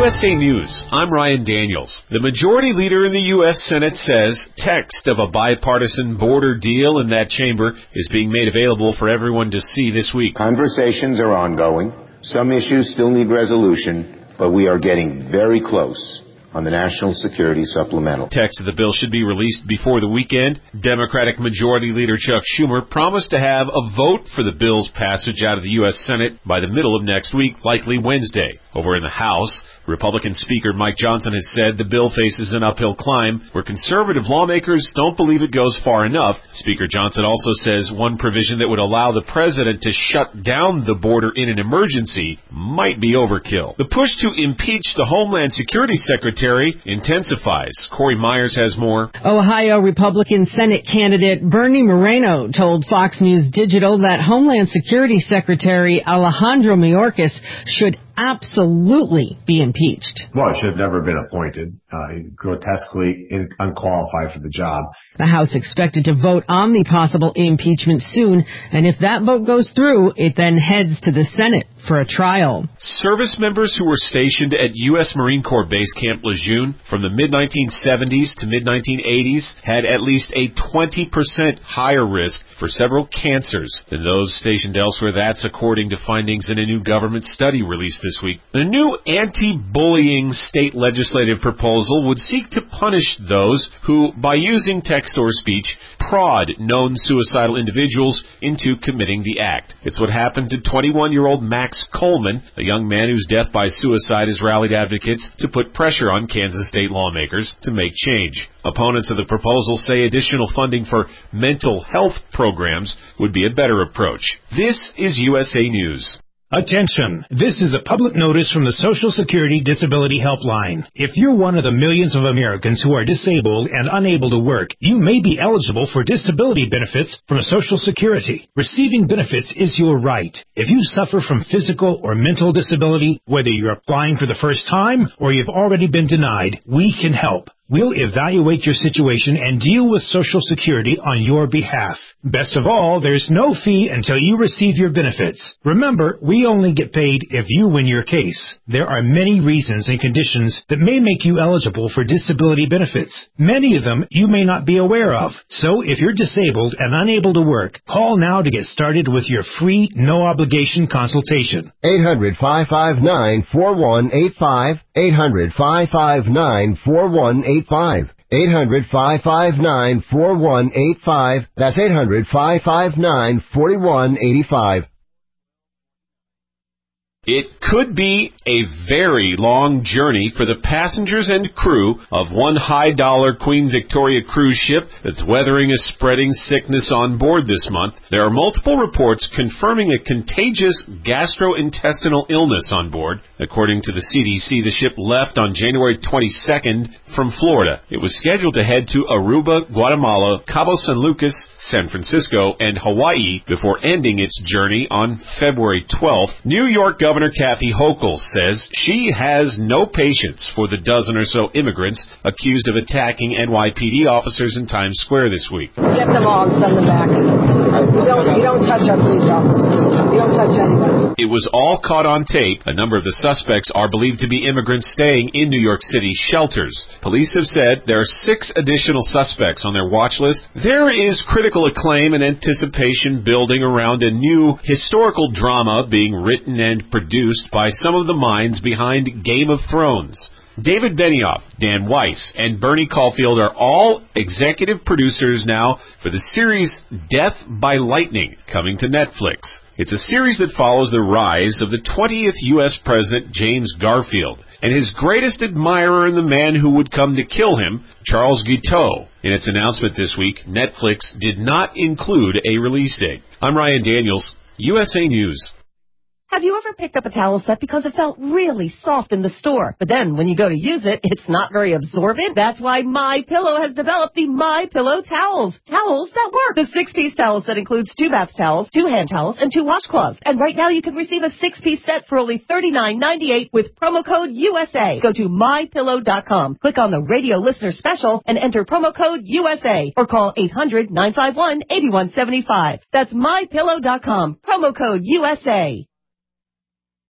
USA News, I'm Ryan Daniels. The majority leader in the U.S. Senate says text of a bipartisan border deal in that chamber is being made available for everyone to see this week. Conversations are ongoing. Some issues still need resolution, but we are getting very close on the National Security Supplemental. Text of the bill should be released before the weekend. Democratic Majority Leader Chuck Schumer promised to have a vote for the bill's passage out of the U.S. Senate by the middle of next week, likely Wednesday. Over in the House, Republican Speaker Mike Johnson has said the bill faces an uphill climb where conservative lawmakers don't believe it goes far enough. Speaker Johnson also says one provision that would allow the president to shut down the border in an emergency might be overkill. The push to impeach the Homeland Security Secretary intensifies. Corey Myers has more. Ohio Republican Senate candidate Bernie Moreno told Fox News Digital that Homeland Security Secretary Alejandro Mayorkas should absolutely be impeached. Well, he should have never been appointed. Grotesquely unqualified for the job. The House expected to vote on the possible impeachment soon, and if that vote goes through, it then heads to the Senate for a trial. Service members who were stationed at U.S. Marine Corps Base Camp Lejeune from the mid-1970s to mid-1980s had at least a 20% higher risk for several cancers than those stationed elsewhere. That's according to findings in a new government study released this week. A new anti-bullying state legislative proposal would seek to punish those who, by using text or speech, prod known suicidal individuals into committing the act. It's what happened to 21-year-old Max Coleman, a young man whose death by suicide has rallied advocates to put pressure on Kansas state lawmakers to make change. Opponents of the proposal say additional funding for mental health programs would be a better approach. This is USA News. Attention! This is a public notice from the Social Security Disability Helpline. If you're one of the millions of Americans who are disabled and unable to work, you may be eligible for disability benefits from Social Security. Receiving benefits is your right. If you suffer from physical or mental disability, whether you're applying for the first time or you've already been denied, we can help. We'll evaluate your situation and deal with Social Security on your behalf. Best of all, there's no fee until you receive your benefits. Remember, we only get paid if you win your case. There are many reasons and conditions that may make you eligible for disability benefits. Many of them you may not be aware of. So if you're disabled and unable to work, call now to get started with your free, no-obligation consultation. 800-559-4185. 800-559-4185. 800-559-4185. That's 800-559-4185. It could be a very long journey for the passengers and crew of one high-dollar Queen Victoria cruise ship that's weathering a spreading sickness on board this month. There are multiple reports confirming a contagious gastrointestinal illness on board. According to the CDC, the ship left on January 22nd from Florida. It was scheduled to head to Aruba, Guatemala, Cabo San Lucas, San Francisco, and Hawaii before ending its journey on February 12th. New York Governor Kathy Hochul says she has no patience for the dozen or so immigrants accused of attacking NYPD officers in Times Square this week. Get them all and send them back. You don't touch our police officers. You don't touch anybody. It was all caught on tape. A number of the suspects are believed to be immigrants staying in New York City shelters. Police have said there are 6 additional suspects on their watch list. There is critical acclaim and anticipation building around a new historical drama being written and produced by some of the minds behind Game of Thrones. David Benioff, Dan Weiss, and Bernie Caulfield are all executive producers now for the series Death by Lightning, coming to Netflix. It's a series that follows the rise of the 20th U.S. President James Garfield and his greatest admirer and the man who would come to kill him, Charles Guiteau. In its announcement this week, Netflix did not include a release date. I'm Ryan Daniels, USA News. Have you ever picked up a towel set because it felt really soft in the store, but then when you go to use it, it's not very absorbent? That's why MyPillow has developed the MyPillow towels. Towels that work. The 6-piece towel set includes 2 bath towels, 2 hand towels, and 2 washcloths. And right now you can receive a 6-piece set for only $39.98 with promo code USA. Go to MyPillow.com, click on the radio listener special, and enter promo code USA, or call 800-951-8175. That's MyPillow.com, promo code USA.